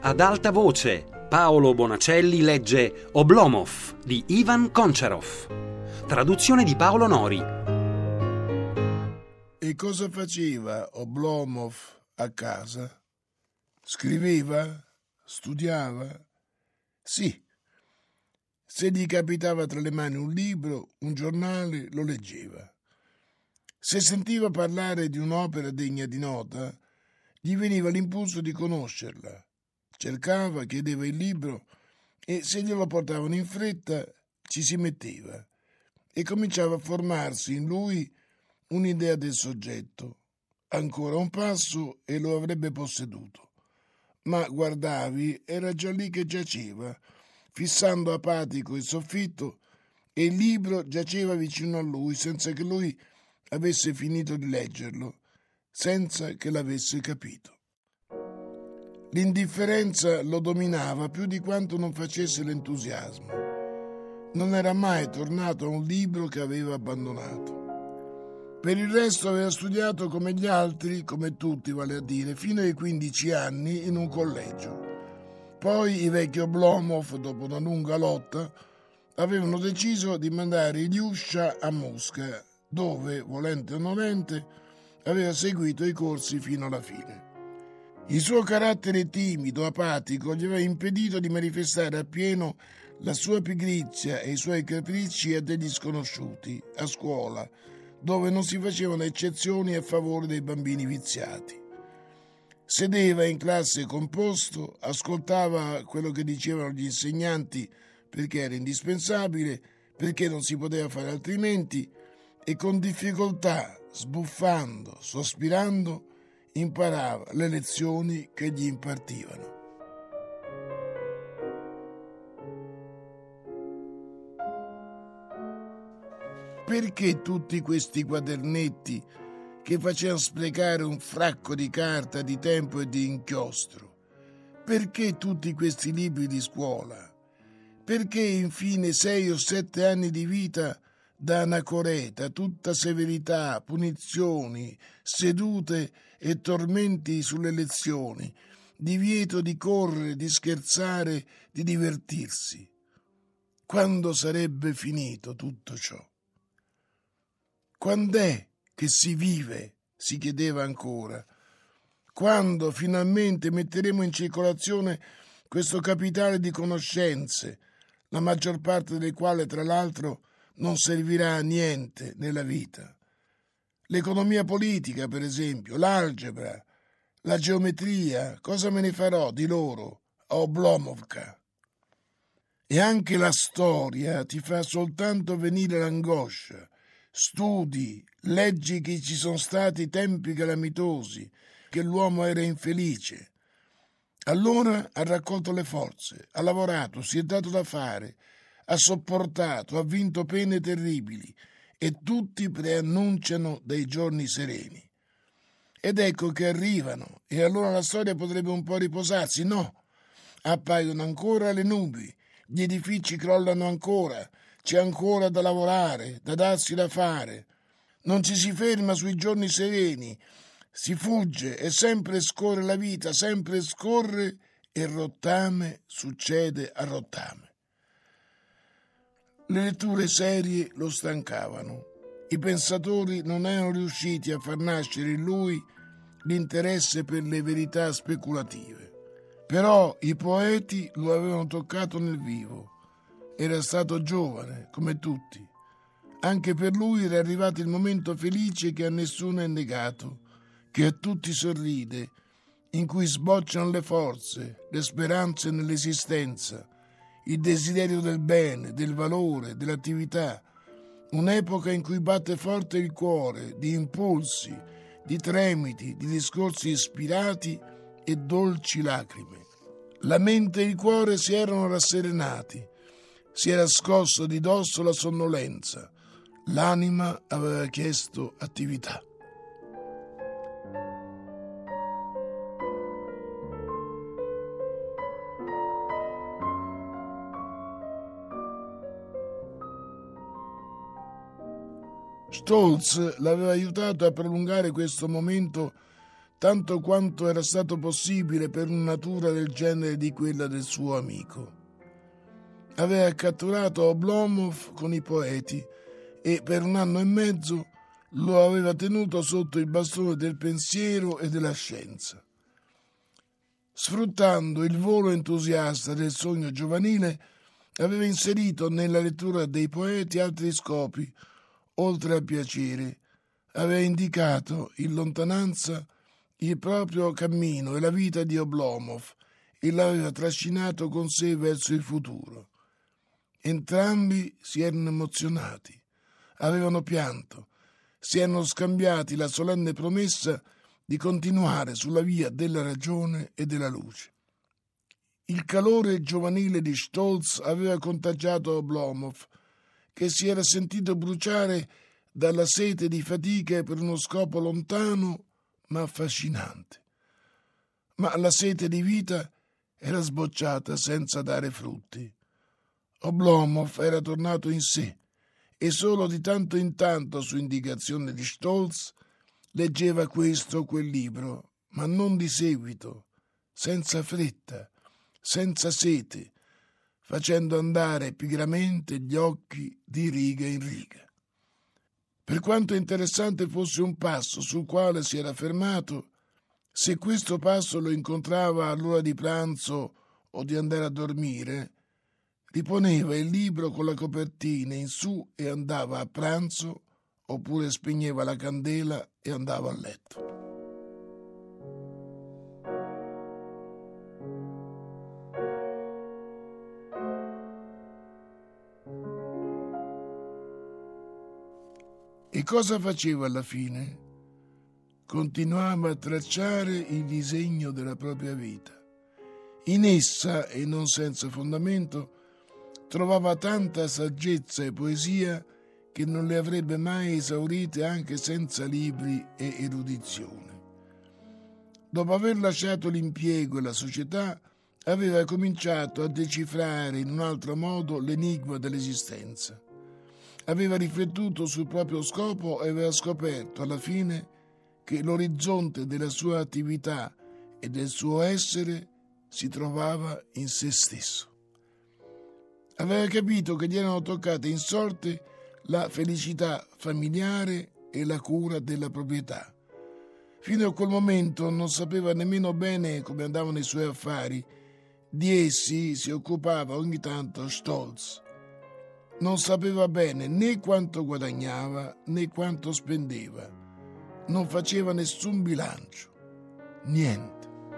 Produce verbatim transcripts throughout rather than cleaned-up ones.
Ad alta voce, Paolo Bonacelli legge Oblomov di Ivan Končarov. Traduzione di Paolo Nori. E cosa faceva Oblomov a casa? Scriveva? Studiava? Sì. Se gli capitava tra le mani un libro, un giornale, lo leggeva. Se sentiva parlare di un'opera degna di nota, gli veniva l'impulso di conoscerla. Cercava, chiedeva il libro e se glielo portavano in fretta ci si metteva e cominciava a formarsi in lui un'idea del soggetto. Ancora un passo e lo avrebbe posseduto. Ma guardavi, era già lì che giaceva, fissando apatico il soffitto, e il libro giaceva vicino a lui senza che lui avesse finito di leggerlo, senza che l'avesse capito. L'indifferenza lo dominava più di quanto non facesse l'entusiasmo. Non era mai tornato a un libro che aveva abbandonato. Per il resto aveva studiato come gli altri, come tutti vale a dire, fino ai quindici anni in un collegio. Poi i vecchi Oblomov, dopo una lunga lotta, avevano deciso di mandare Ilyusha a Mosca, dove, volente o nolente, aveva seguito i corsi fino alla fine. Il suo carattere timido, apatico, gli aveva impedito di manifestare appieno la sua pigrizia e i suoi capricci a degli sconosciuti, a scuola, dove non si facevano eccezioni a favore dei bambini viziati. Sedeva in classe composto, ascoltava quello che dicevano gli insegnanti perché era indispensabile, perché non si poteva fare altrimenti, e con difficoltà, sbuffando, sospirando, imparava le lezioni che gli impartivano. Perché tutti questi quadernetti che facevano sprecare un fracco di carta, di tempo e di inchiostro? Perché tutti questi libri di scuola? Perché infine sei o sette anni di vita da anacoreta, tutta severità, punizioni, sedute e tormenti sulle lezioni, divieto di correre, di scherzare, di divertirsi? Quando sarebbe finito tutto ciò? Quand'è che si vive? Si chiedeva ancora. Quando finalmente metteremo in circolazione questo capitale di conoscenze, la maggior parte delle quali, tra l'altro, non servirà a niente nella vita? L'economia politica, per esempio, l'algebra, la geometria, cosa me ne farò di loro a Oblomovka? E anche la storia ti fa soltanto venire l'angoscia. Studi, leggi che ci sono stati tempi calamitosi, che l'uomo era infelice. Allora ha raccolto le forze, ha lavorato, si è dato da fare, ha sopportato, ha vinto pene terribili e tutti preannunciano dei giorni sereni. Ed ecco che arrivano e allora la storia potrebbe un po' riposarsi. No, appaiono ancora le nubi, gli edifici crollano ancora, c'è ancora da lavorare, da darsi da fare. Non ci si ferma sui giorni sereni, si fugge e sempre scorre la vita, sempre scorre e rottame succede a rottame. Le letture serie lo stancavano. I pensatori non erano riusciti a far nascere in lui l'interesse per le verità speculative. Però i poeti lo avevano toccato nel vivo. Era stato giovane, come tutti. Anche per lui era arrivato il momento felice che a nessuno è negato, che a tutti sorride, in cui sbocciano le forze, le speranze nell'esistenza, il desiderio del bene, del valore, dell'attività. Un'epoca in cui batte forte il cuore di impulsi, di tremiti, di discorsi ispirati e dolci lacrime. La mente e il cuore si erano rasserenati, si era scosso di dosso la sonnolenza. L'anima aveva chiesto attività. Stolz l'aveva aiutato a prolungare questo momento tanto quanto era stato possibile per una natura del genere di quella del suo amico. Aveva catturato Oblomov con i poeti e per un anno e mezzo lo aveva tenuto sotto il bastone del pensiero e della scienza. Sfruttando il volo entusiasta del sogno giovanile, aveva inserito nella lettura dei poeti altri scopi, oltre al piacere. Aveva indicato in lontananza il proprio cammino e la vita di Oblomov e l'aveva trascinato con sé verso il futuro. Entrambi si erano emozionati, avevano pianto, si erano scambiati la solenne promessa di continuare sulla via della ragione e della luce. Il calore giovanile di Stolz aveva contagiato Oblomov, che si era sentito bruciare dalla sete di fatiche per uno scopo lontano ma affascinante. Ma la sete di vita era sbocciata senza dare frutti. Oblomov era tornato in sé e solo di tanto in tanto, su indicazione di Stolz, leggeva questo o quel libro, ma non di seguito, senza fretta, senza sete, facendo andare pigramente gli occhi di riga in riga. Per quanto interessante fosse un passo sul quale si era fermato, se questo passo lo incontrava all'ora di pranzo o di andare a dormire, riponeva il libro con la copertina in su e andava a pranzo, oppure spegneva la candela e andava a letto. E cosa faceva alla fine? Continuava a tracciare il disegno della propria vita. In essa, e non senza fondamento, trovava tanta saggezza e poesia che non le avrebbe mai esaurite anche senza libri e erudizione. Dopo aver lasciato l'impiego e la società, aveva cominciato a decifrare in un altro modo l'enigma dell'esistenza. Aveva riflettuto sul proprio scopo e aveva scoperto alla fine che l'orizzonte della sua attività e del suo essere si trovava in se stesso. Aveva capito che gli erano toccate in sorte la felicità familiare e la cura della proprietà. Fino a quel momento non sapeva nemmeno bene come andavano i suoi affari. Di essi si occupava ogni tanto Stolz. Non sapeva bene né quanto guadagnava né quanto spendeva. Non faceva nessun bilancio. Niente.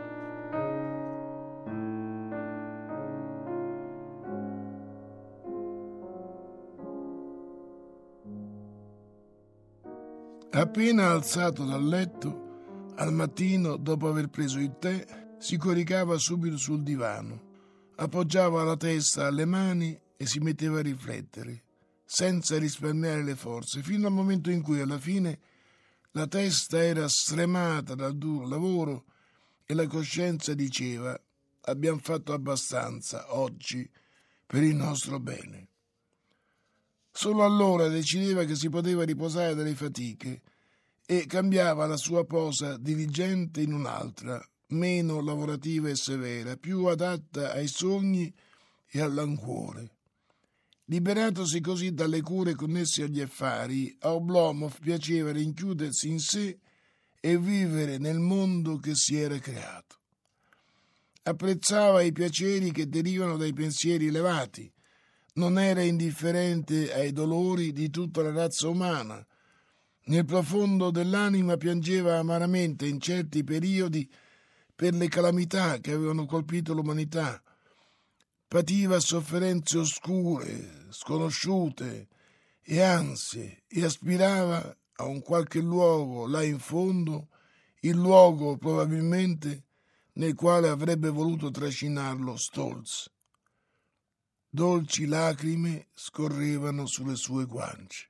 Appena alzato dal letto, al mattino, dopo aver preso il tè, si coricava subito sul divano, appoggiava la testa alle mani e si metteva a riflettere, senza risparmiare le forze, fino al momento in cui alla fine la testa era stremata dal duro lavoro e la coscienza diceva: abbiamo fatto abbastanza oggi per il nostro bene. Solo allora decideva che si poteva riposare dalle fatiche e cambiava la sua posa diligente in un'altra, meno lavorativa e severa, più adatta ai sogni e al languore. Liberatosi così dalle cure connesse agli affari, a Oblomov piaceva rinchiudersi in sé e vivere nel mondo che si era creato. Apprezzava i piaceri che derivano dai pensieri elevati, non era indifferente ai dolori di tutta la razza umana. Nel profondo dell'anima piangeva amaramente in certi periodi per le calamità che avevano colpito l'umanità. Pativa sofferenze oscure, sconosciute e ansie e aspirava a un qualche luogo là in fondo, il luogo probabilmente nel quale avrebbe voluto trascinarlo Stolz. Dolci lacrime scorrevano sulle sue guance.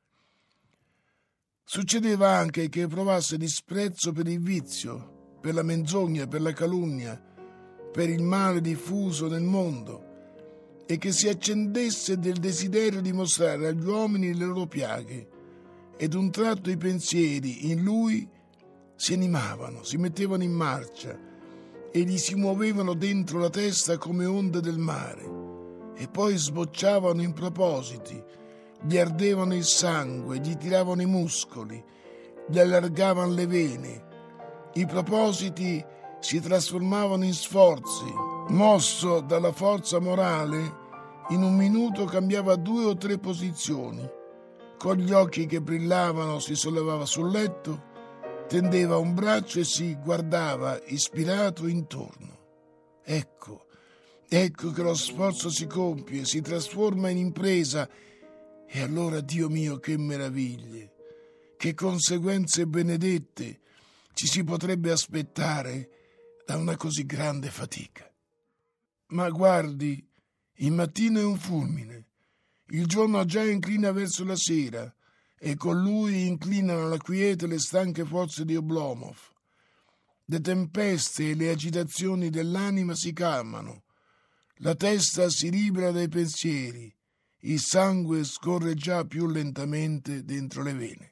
Succedeva anche che provasse disprezzo per il vizio, per la menzogna, per la calunnia, per il male diffuso nel mondo e che si accendesse del desiderio di mostrare agli uomini le loro piaghe ed un tratto i pensieri in lui si animavano, si mettevano in marcia e gli si muovevano dentro la testa come onde del mare, e poi sbocciavano in propositi, gli ardevano il sangue, gli tiravano i muscoli, gli allargavano le vene. I propositi si trasformavano in sforzi. Mosso dalla forza morale, in un minuto cambiava due o tre posizioni. Con gli occhi che brillavano si sollevava sul letto, tendeva un braccio e si guardava ispirato intorno. Ecco, ecco che lo sforzo si compie, si trasforma in impresa. E allora, Dio mio, che meraviglie, che conseguenze benedette ci si potrebbe aspettare da una così grande fatica. Ma guardi, il mattino è un fulmine, il giorno già inclina verso la sera, e con lui inclinano alla quiete le stanche forze di Oblomov. Le tempeste e le agitazioni dell'anima si calmano, la testa si libera dai pensieri, il sangue scorre già più lentamente dentro le vene.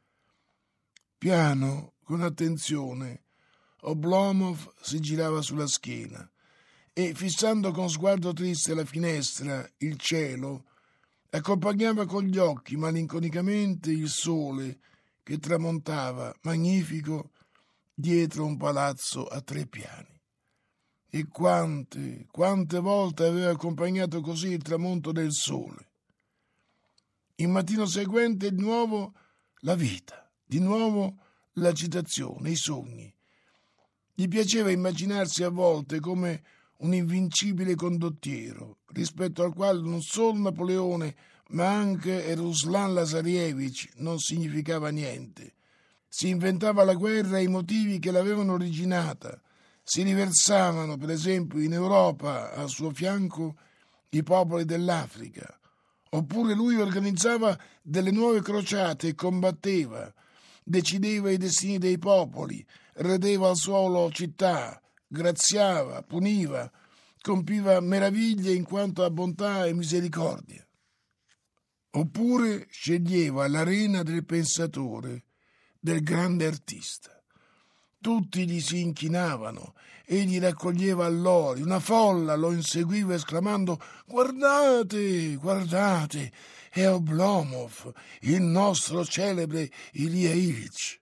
Piano, con attenzione, Oblomov si girava sulla schiena e, fissando con sguardo triste la finestra, il cielo, accompagnava con gli occhi malinconicamente il sole che tramontava, magnifico, dietro un palazzo a tre piani. E quante, quante volte aveva accompagnato così il tramonto del sole. Il mattino seguente di nuovo la vita, di nuovo l'agitazione, i sogni. Gli piaceva immaginarsi a volte come un invincibile condottiero, rispetto al quale non solo Napoleone, ma anche Ruslan Lazarevich non significava niente. Si inventava la guerra e i motivi che l'avevano originata. Si riversavano, per esempio, in Europa, al suo fianco, i popoli dell'Africa. Oppure lui organizzava delle nuove crociate e combatteva, decideva i destini dei popoli, redeva al suolo città, graziava, puniva, compiva meraviglie in quanto a bontà e misericordia. Oppure sceglieva l'arena del pensatore, del grande artista. Tutti gli si inchinavano, egli raccoglieva allori, una folla lo inseguiva esclamando: «Guardate, guardate, è Oblomov, il nostro celebre Ilya Ilyich».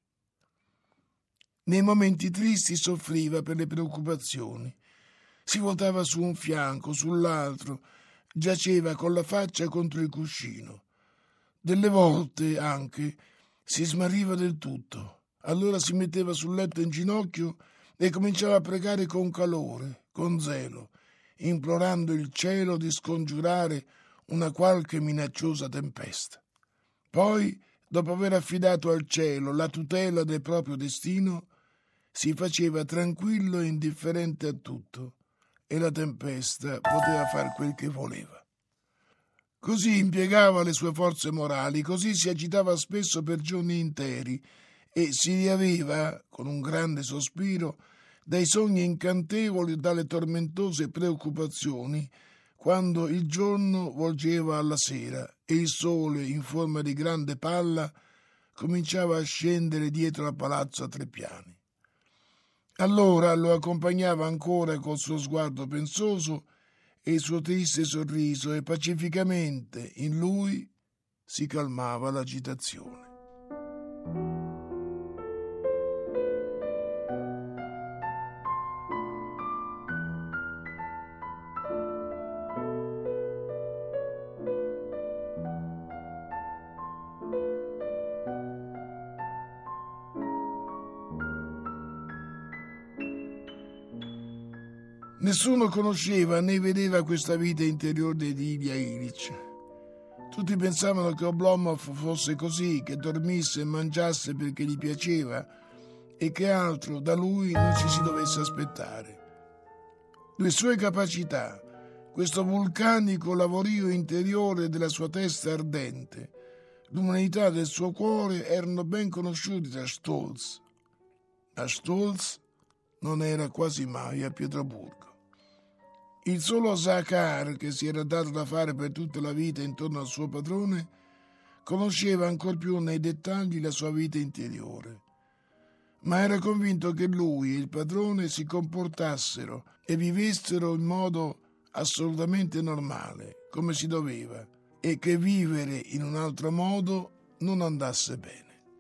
Nei momenti tristi soffriva per le preoccupazioni. Si voltava su un fianco, sull'altro, giaceva con la faccia contro il cuscino. Delle volte anche si smariva del tutto. Allora si metteva sul letto in ginocchio e cominciava a pregare con calore, con zelo, implorando il cielo di scongiurare una qualche minacciosa tempesta. Poi, dopo aver affidato al cielo la tutela del proprio destino, si faceva tranquillo e indifferente a tutto, e la tempesta poteva far quel che voleva. Così impiegava le sue forze morali, così si agitava spesso per giorni interi e si riaveva, con un grande sospiro, dai sogni incantevoli e dalle tormentose preoccupazioni, quando il giorno volgeva alla sera e il sole, in forma di grande palla, cominciava a scendere dietro al palazzo a tre piani. Allora lo accompagnava ancora col suo sguardo pensoso e il suo triste sorriso, e pacificamente in lui si calmava l'agitazione. Nessuno conosceva né vedeva questa vita interiore di Ilya Ilyich. Tutti pensavano che Oblomov fosse così, che dormisse e mangiasse perché gli piaceva e che altro da lui non ci si dovesse aspettare. Le sue capacità, questo vulcanico lavorio interiore della sua testa ardente, l'umanità del suo cuore erano ben conosciuti da Stolz. Ma Stolz non era quasi mai a Pietroburgo. Il solo Zakhar, che si era dato da fare per tutta la vita intorno al suo padrone, conosceva ancor più nei dettagli la sua vita interiore. ma era convinto che lui e il padrone si comportassero e vivessero in modo assolutamente normale, come si doveva, e che vivere in un altro modo non andasse bene.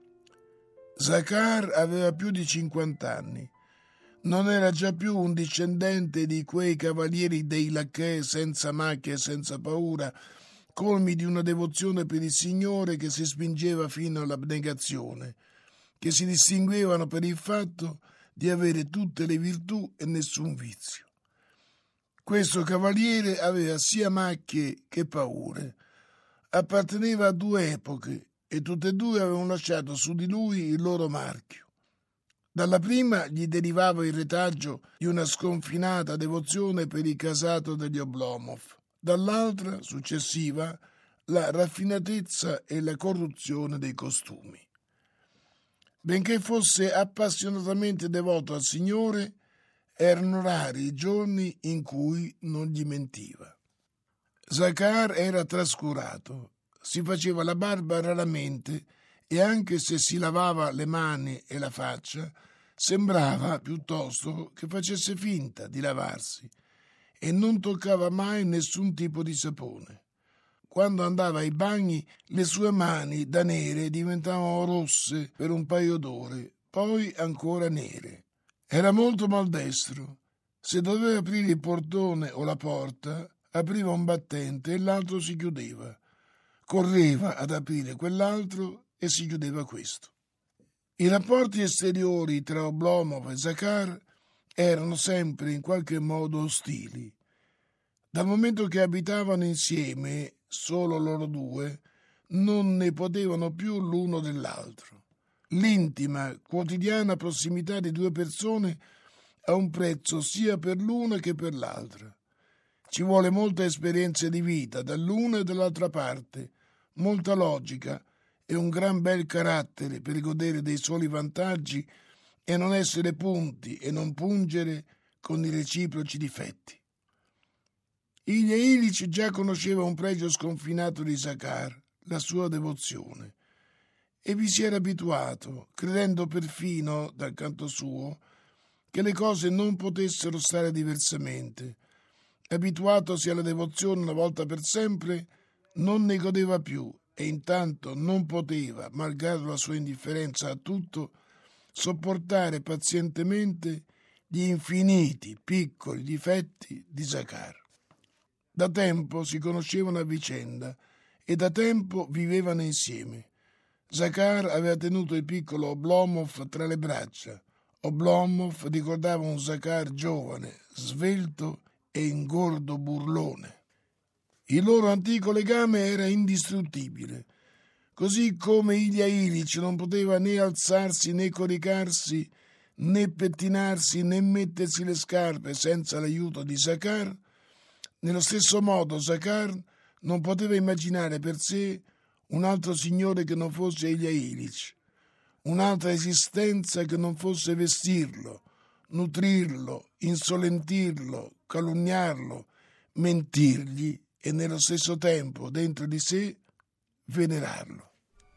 Zakhar aveva più di cinquanta anni. Non era già più un discendente di quei cavalieri dei lacchè senza macchie e senza paura, colmi di una devozione per il Signore che si spingeva fino all'abnegazione, che si distinguevano per il fatto di avere tutte le virtù e nessun vizio. Questo cavaliere aveva sia macchie che paure. Apparteneva a due epoche e tutte e due avevano lasciato su di lui il loro marchio. Dalla prima gli derivava il retaggio di una sconfinata devozione per il casato degli Oblomov, dall'altra, successiva, la raffinatezza e la corruzione dei costumi. Benché fosse appassionatamente devoto al Signore, erano rari i giorni in cui non gli mentiva. Zakhar era trascurato, si faceva la barba raramente e anche se si lavava le mani e la faccia, sembrava piuttosto che facesse finta di lavarsi e non toccava mai nessun tipo di sapone. Quando andava ai bagni, le sue mani da nere diventavano rosse per un paio d'ore, poi ancora nere. Era molto maldestro. Se doveva aprire il portone o la porta, apriva un battente e l'altro si chiudeva. Correva ad aprire quell'altro e si chiudeva questo. I rapporti esteriori tra Oblomov e Zakhar erano sempre in qualche modo ostili. Dal momento che abitavano insieme, solo loro due, non ne potevano più l'uno dell'altro. L'intima, quotidiana prossimità di due persone ha un prezzo sia per l'una che per l'altra. Ci vuole molta esperienza di vita dall'una e dall'altra parte, molta logica e un gran bel carattere per godere dei soli vantaggi e non essere punti e non pungere con i reciproci difetti. Ilya Ilyich già conosceva un pregio sconfinato di Zakhar, la sua devozione, e vi si era abituato, credendo perfino, dal canto suo, che le cose non potessero stare diversamente. Abituatosi alla devozione una volta per sempre, non ne godeva più e intanto non poteva, malgrado la sua indifferenza a tutto, sopportare pazientemente gli infiniti piccoli difetti di Zakhar. Da tempo si conoscevano a vicenda e da tempo vivevano insieme. Zakhar aveva tenuto il piccolo Oblomov tra le braccia. Oblomov ricordava un Zakhar giovane, svelto e ingordo burlone. Il loro antico legame era indistruttibile, così come Ilya Ilyich non poteva né alzarsi né coricarsi, né pettinarsi né mettersi le scarpe senza l'aiuto di Zakhar. Nello stesso modo Zakhar non poteva immaginare per sé un altro signore che non fosse Ilya Ilyich, un'altra esistenza che non fosse vestirlo, nutrirlo, insolentirlo, calunniarlo, mentirgli e nello stesso tempo, dentro di sé, venerarlo.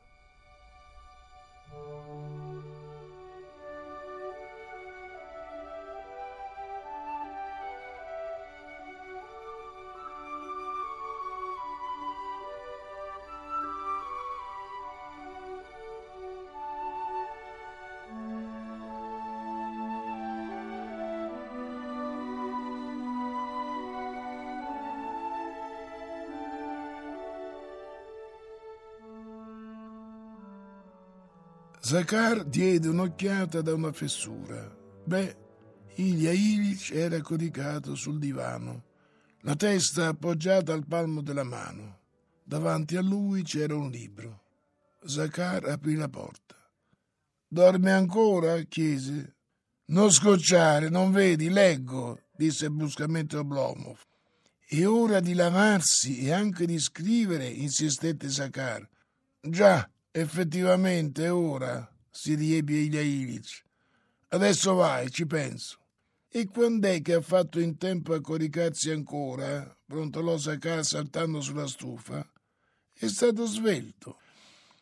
Zakhar diede un'occhiata da una fessura. Beh, Ilya Ilyich era coricato sul divano, la testa appoggiata al palmo della mano. Davanti a lui c'era un libro. Zakhar aprì la porta. «Dorme ancora?» chiese. «Non scocciare, non vedi, leggo», disse bruscamente Oblomov. «È ora di lavarsi e anche di scrivere», insistette Zakhar. «Già, effettivamente è ora», si riebbe Ilya Ilyich. «Adesso vai, ci penso». «E quand'è che ha fatto in tempo a coricarsi ancora?» brontolò Zakhar saltando sulla stufa. «È stato svelto».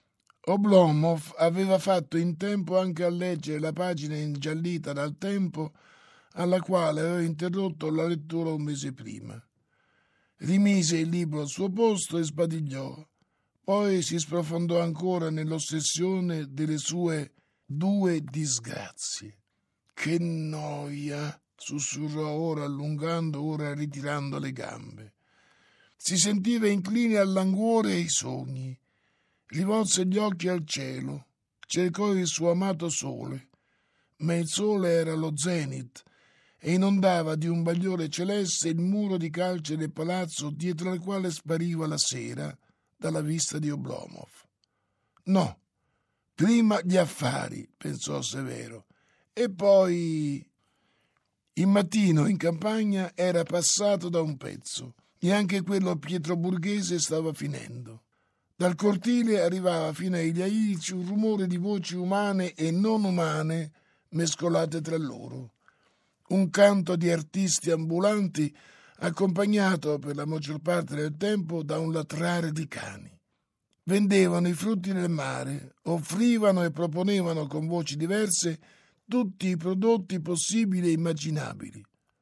Oblomov aveva fatto in tempo anche a leggere la pagina ingiallita dal tempo alla quale aveva interrotto la lettura un mese prima. Rimise il libro al suo posto e sbadigliò. Poi si sprofondò ancora nell'ossessione delle sue due disgrazie. Che noia! Sussurrò ora allungando, ora ritirando le gambe. Si sentiva incline al languore e ai sogni. Rivolse gli occhi al cielo, cercò il suo amato sole, ma il sole era lo zenit e inondava di un bagliore celeste il muro di calce del palazzo dietro al quale spariva la sera dalla vista di Oblomov. No, prima gli affari, pensò Severo, e poi... Il mattino in campagna era passato da un pezzo e anche quello pietroburghese stava finendo. Dal cortile arrivava fino ai Ilyich un rumore di voci umane e non umane mescolate tra loro. Un canto di artisti ambulanti accompagnato per la maggior parte del tempo da un latrare di cani. Vendevano i frutti del mare, offrivano e proponevano con voci diverse tutti i prodotti possibili e immaginabili.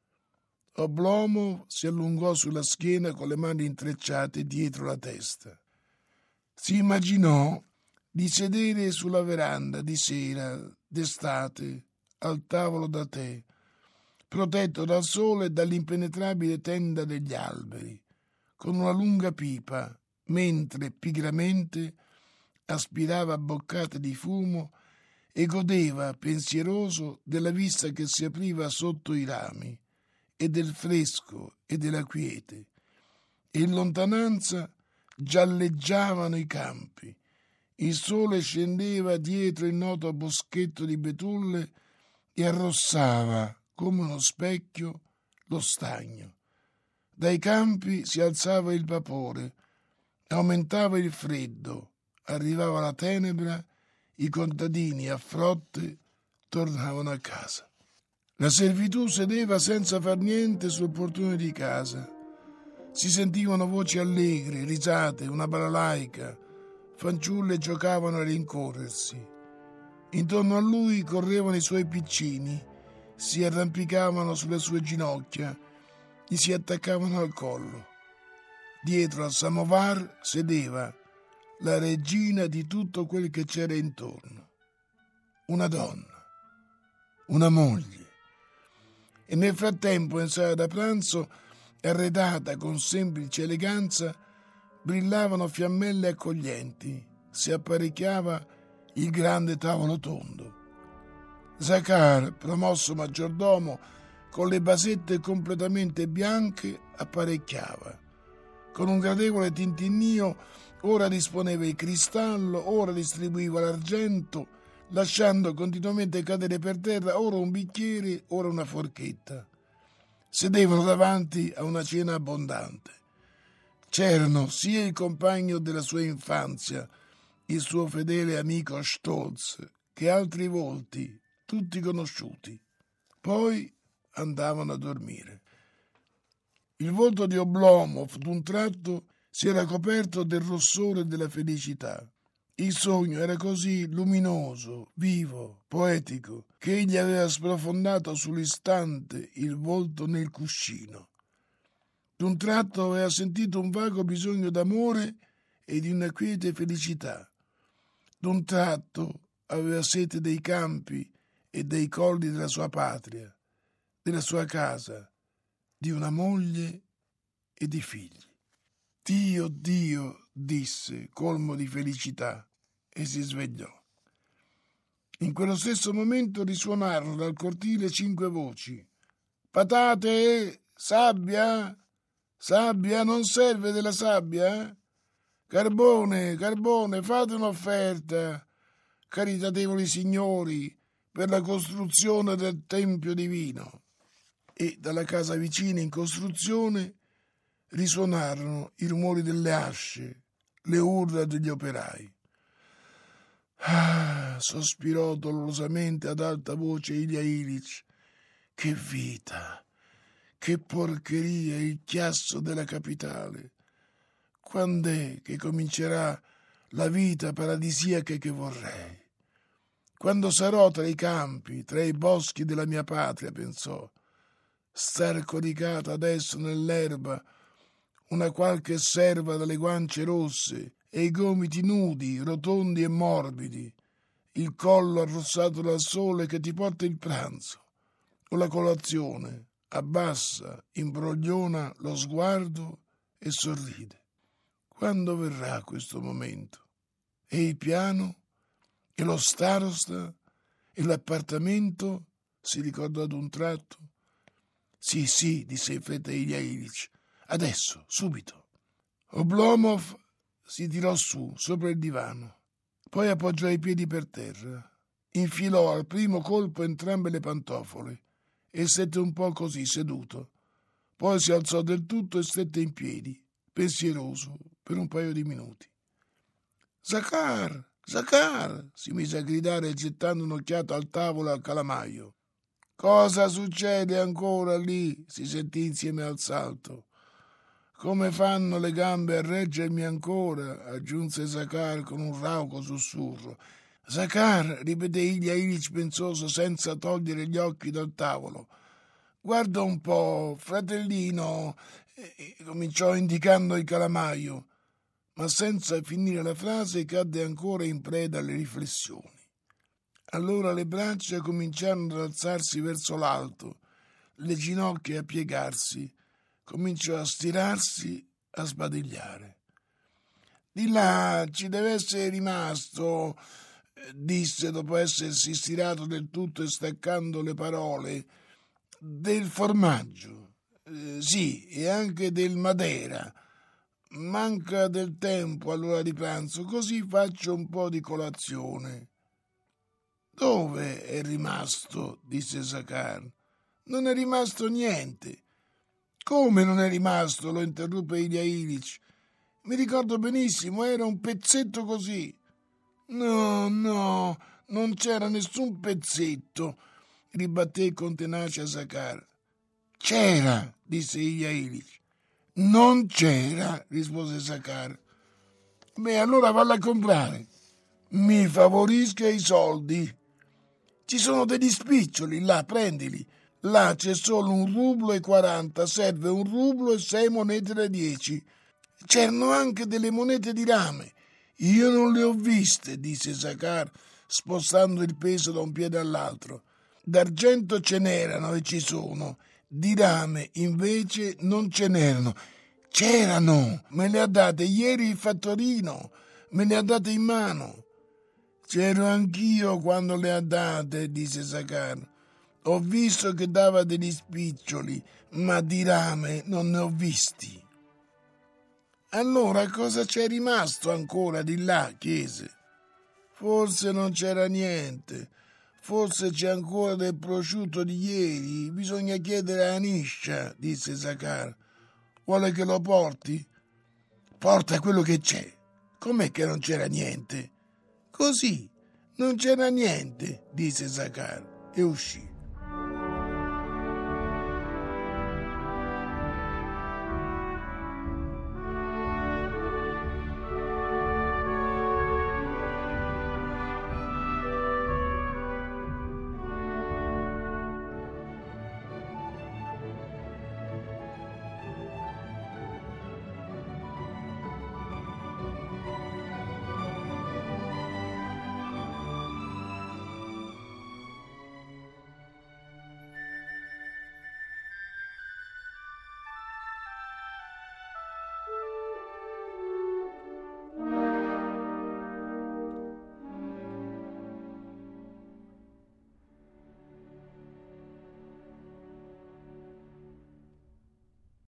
Oblomov si allungò sulla schiena con le mani intrecciate dietro la testa. Si immaginò di sedere sulla veranda di sera, d'estate, al tavolo da tè, protetto dal sole e dall'impenetrabile tenda degli alberi, con una lunga pipa, mentre pigramente aspirava boccate di fumo e godeva pensieroso della vista che si apriva sotto i rami e del fresco e della quiete. E in lontananza gialleggiavano i campi. Il sole scendeva dietro il noto boschetto di betulle e arrossava come uno specchio lo stagno. Dai campi si alzava il vapore, aumentava il freddo, arrivava la tenebra, i contadini a frotte tornavano a casa. La servitù sedeva senza far niente sul portone di casa. Si sentivano voci allegre, risate, una balalaica. Fanciulle giocavano a rincorrersi. Intorno a lui correvano i suoi piccini, si arrampicavano sulle sue ginocchia, gli si attaccavano al collo. Dietro al samovar sedeva la regina di tutto quel che c'era intorno. Una donna, una moglie. E nel frattempo, in sala da pranzo, arredata con semplice eleganza, brillavano fiammelle accoglienti, si apparecchiava il grande tavolo tondo. Zakhar, promosso maggiordomo, con le basette completamente bianche, apparecchiava. Con un gradevole tintinnio ora disponeva il cristallo, ora distribuiva l'argento, lasciando continuamente cadere per terra ora un bicchiere, ora una forchetta. Sedevano davanti a una cena abbondante. C'erano sia il compagno della sua infanzia, il suo fedele amico Stolz, che altri volti, tutti conosciuti. Poi andavano a dormire. Il volto di Oblomov d'un tratto si era coperto del rossore della felicità. Il sogno era così luminoso, vivo, poetico, che egli aveva sprofondato sull'istante il volto nel cuscino. D'un tratto aveva sentito un vago bisogno d'amore e di una quiete felicità. D'un tratto aveva sete dei campi e dei colli della sua patria, della sua casa, di una moglie e di figli. Dio, Dio, disse, colmo di felicità, e si svegliò. In quello stesso momento risuonarono dal cortile cinque voci. Patate? Sabbia? Sabbia? Non serve della sabbia? Carbone, carbone, fate un'offerta, caritatevoli signori, per la costruzione del tempio divino. E dalla casa vicina in costruzione risuonarono i rumori delle asce, le urla degli operai. Ah, sospirò dolorosamente ad alta voce Ilya Ilyich. Che vita, che porcheria il chiasso della capitale. Quand'è che comincerà la vita paradisiaca che vorrei. Quando sarò tra i campi, tra i boschi della mia patria, pensò, star coricata adesso nell'erba una qualche serva dalle guance rosse e i gomiti nudi, rotondi e morbidi, il collo arrossato dal sole che ti porta il pranzo o la colazione, abbassa, imbrogliona lo sguardo e sorride. Quando verrà questo momento? E il piano? E lo starosta? E l'appartamento? Si ricordò ad un tratto. Sì, sì, disse in fretta Ilja Ilich. Adesso, subito. Oblomov si tirò su, sopra il divano. Poi appoggiò i piedi per terra. Infilò al primo colpo entrambe le pantofole e stette un po' così, seduto. Poi si alzò del tutto e stette in piedi, pensieroso, per un paio di minuti. Zakhar! Zakhar! Si mise a gridare gettando un'occhiata al tavolo e al calamaio. Cosa succede ancora lì? Si sentì insieme al salto. Come fanno le gambe a reggermi ancora? Aggiunse Zakhar con un rauco sussurro. Zakhar, ripeté Ilja Ilich pensoso senza togliere gli occhi dal tavolo. Guarda un po', fratellino, e cominciò indicando il calamaio, ma senza finire la frase cadde ancora in preda alle riflessioni. Allora le braccia cominciarono ad alzarsi verso l'alto, le ginocchia a piegarsi, cominciò a stirarsi, a sbadigliare. Di là ci deve essere rimasto, disse dopo essersi stirato del tutto e staccando le parole, del formaggio, eh, sì, e anche del Madeira. Manca del tempo all'ora di pranzo, così faccio un po' di colazione. Dove è rimasto? Disse Zakhar. Non è rimasto niente. Come non è rimasto? Lo interruppe Ilja Ilich. Mi ricordo benissimo, era un pezzetto così. No, no, non c'era nessun pezzetto, ribatté con tenacia Zakhar. C'era, disse Ilja Ilich. Non c'era, rispose Zakhar. Beh, allora valla a comprare. Mi favorisca i soldi. Ci sono degli spiccioli, là, prendili. Là c'è solo un rublo e quaranta, serve un rublo e sei monete da dieci. C'erano anche delle monete di rame. Io non le ho viste, disse Zakhar, spostando il peso da un piede all'altro. D'argento ce n'erano e ci sono. Di rame, invece, non ce n'erano. C'erano, me le ha date ieri il fattorino, me le ha date in mano. C'ero anch'io quando le ha date, disse Zakhar. Ho visto che dava degli spiccioli, ma di rame non ne ho visti. Allora cosa c'è rimasto ancora di là? Chiese. Forse non c'era niente, forse c'è ancora del prosciutto di ieri, bisogna chiedere a Anisha, disse Zakhar. Vuole che lo porti? Porta quello che c'è. Com'è che non c'era niente? Così, non c'era niente, disse Zakhar e uscì.